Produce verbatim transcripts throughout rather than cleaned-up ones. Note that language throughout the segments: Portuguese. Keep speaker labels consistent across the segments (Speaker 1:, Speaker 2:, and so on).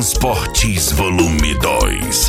Speaker 1: Transportes Volume dois.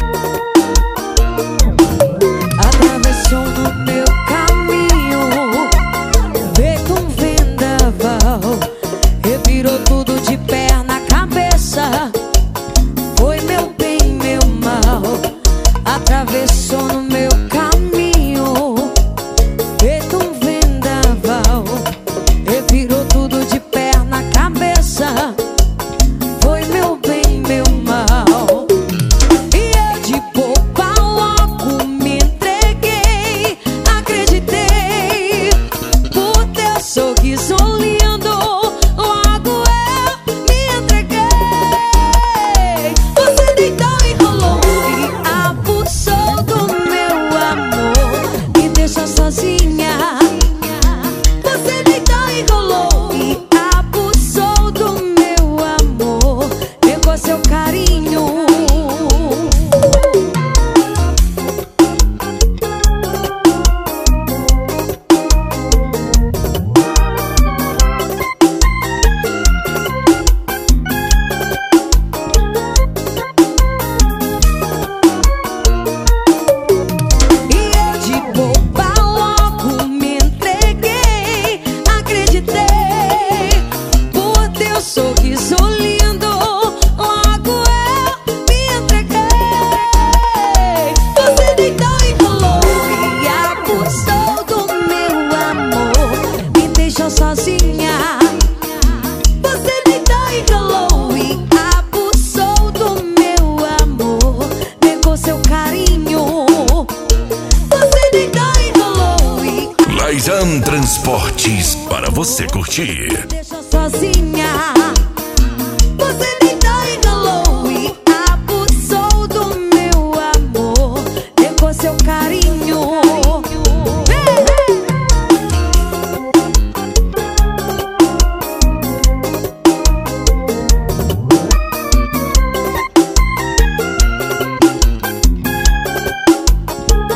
Speaker 2: Atravessou no meu caminho, feito um vendaval, revirou tudo de perna cabeça. Foi meu bem, meu mal. Atravessou no meu caminho, feito um vendaval, revirou tudo de perna cabeça. Foi meu bem, meu mal. E eu de boba logo me entreguei, acreditei. Por teu sorriso lindo, logo eu me entreguei. Você deitou e rolou e abusou do meu amor, me deixou sozinha. Você deitou e rolou e abusou do meu amor, pegou seu carinho. E eu de boba logo me entreguei, acreditei. Por teu sorriso lindo, logo eu me entreguei. Você deitou e rolou e abusou do meu amor, me deixou sozinha. Você deitou e rolou e abusou do meu amor, pegou seu carinho. Você deitou e rolou e
Speaker 1: Laisan Transportes, para você curtir.
Speaker 2: me deixou sozinha. Você deitou e rolou e abusou do meu amor, pegou seu carinho. Hey, hey.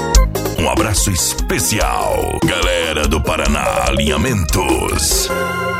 Speaker 1: Um abraço especial, galera do Paraná Alinhamentos.